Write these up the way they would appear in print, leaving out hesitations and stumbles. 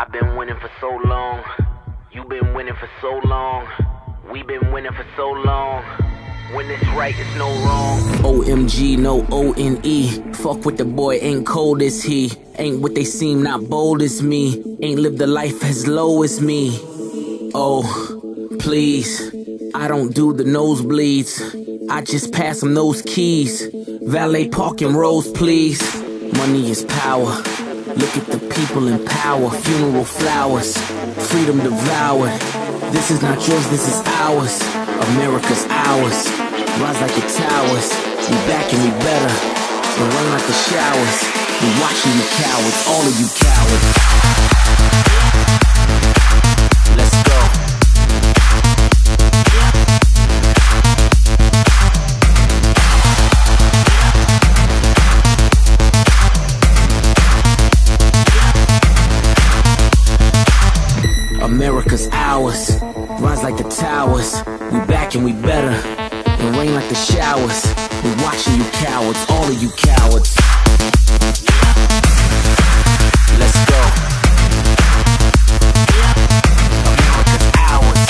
I've been winning for so long. You've been winning for so long. We've been winning for so long. When it's right, it's no wrong. OMG, no O-N-E. Fuck with the boy, ain't cold as he. Ain't what they seem, not bold as me. Ain't lived a life as low as me. Oh, please, I don't do the nosebleeds. I just pass them those keys. Valet parking rows, please. Money is power. Look at the people in power. Funeral flowers, freedom devoured. This is not yours, this is ours. America's ours. Rise like the towers. We back and we better. We run like the showers. We watching you cowards, all of you cowards. Let's go. America's ours. Rise like the towers. We back and we better. And rain like the showers. We watching you cowards, all of you cowards. Let's go. America's ours.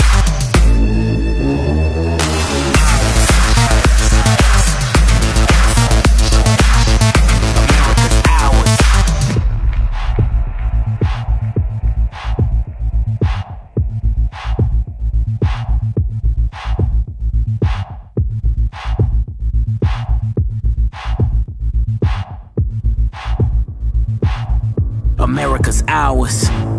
America's ours. America's ours.